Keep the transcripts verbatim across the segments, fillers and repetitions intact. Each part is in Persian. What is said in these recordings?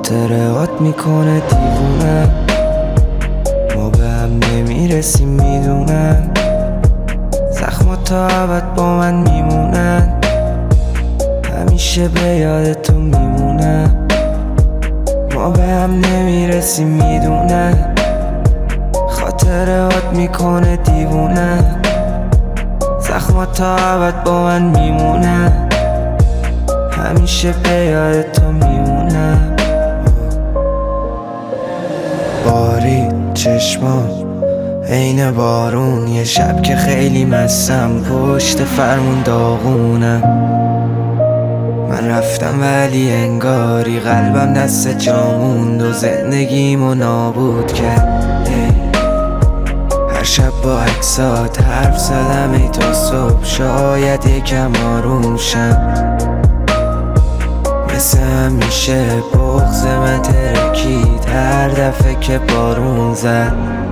خاطرات میکنه دیوونه، ما به هم نمیرسیم میدونم، زخمات تا ابد با من میمونن، همیشه به یاد تو میمونم، ما به هم نمیرسیم میدونم، خاطرات میکنه دیوونه، زخمات تا ابد با من میمونن، همیشه به یاد تو میمونم. بارید چشمام عین بارون، یه شب که خیلی مستم پشت فرمون داغونم، من رفتم ولی انگاری قلبم دست جا موند و زندگیمو نابود کرد. هر شب با عکسات حرف زدم ای تا صبح، شاید یکم آروم شم، مثل همیشه بغض من ترکید هر دفعه که بارون زد.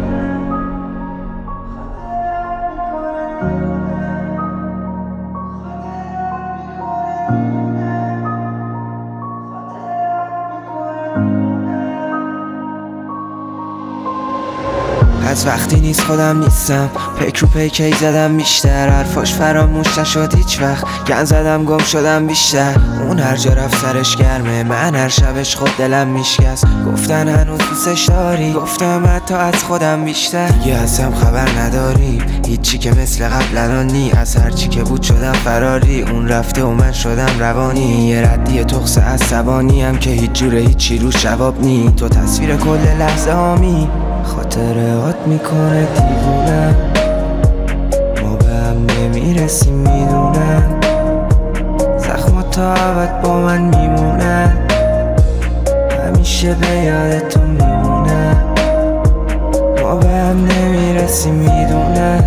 از وقتی نیست خودم نیستم، پیک رو پیکی زدم بیشتر، حرفاش فراموش نشد هیچ وقت، گن زدم گم شدم بیشتر، اون هر جا رفت سرش گرمه، من هر شبش خود دلم میشکست، گفتن هنوز دوستش داری، گفتم حتی از خودم بیشتر، دیگه ازم خبر نداری، هیچی که مثل قبل الان نی، از هرچی که بود شدم فراری، اون رفته و من شدم روانی، یه ردی تخص عصبانی هم که هیچ جوره هیچی روش جواب نی، تو تصویر کل لحظه هامی، خاطرات میکنه دیوونه، ما به هم نمیرسیم میدونم، زخمات تا ابد با من میمونن، همیشه به یاد تو میمونم، ما به هم نمیرسیم میدونم،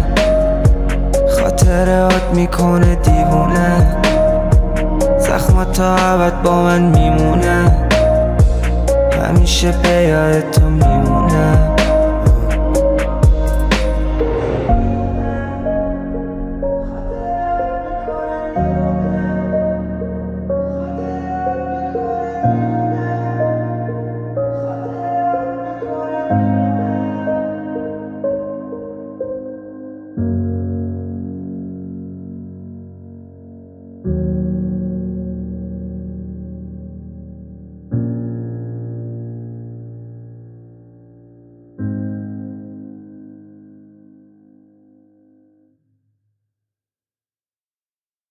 خاطرات میکنه دیوونه، زخمات تا ابد با من میمونن، همیشه به یاد تو میمونم.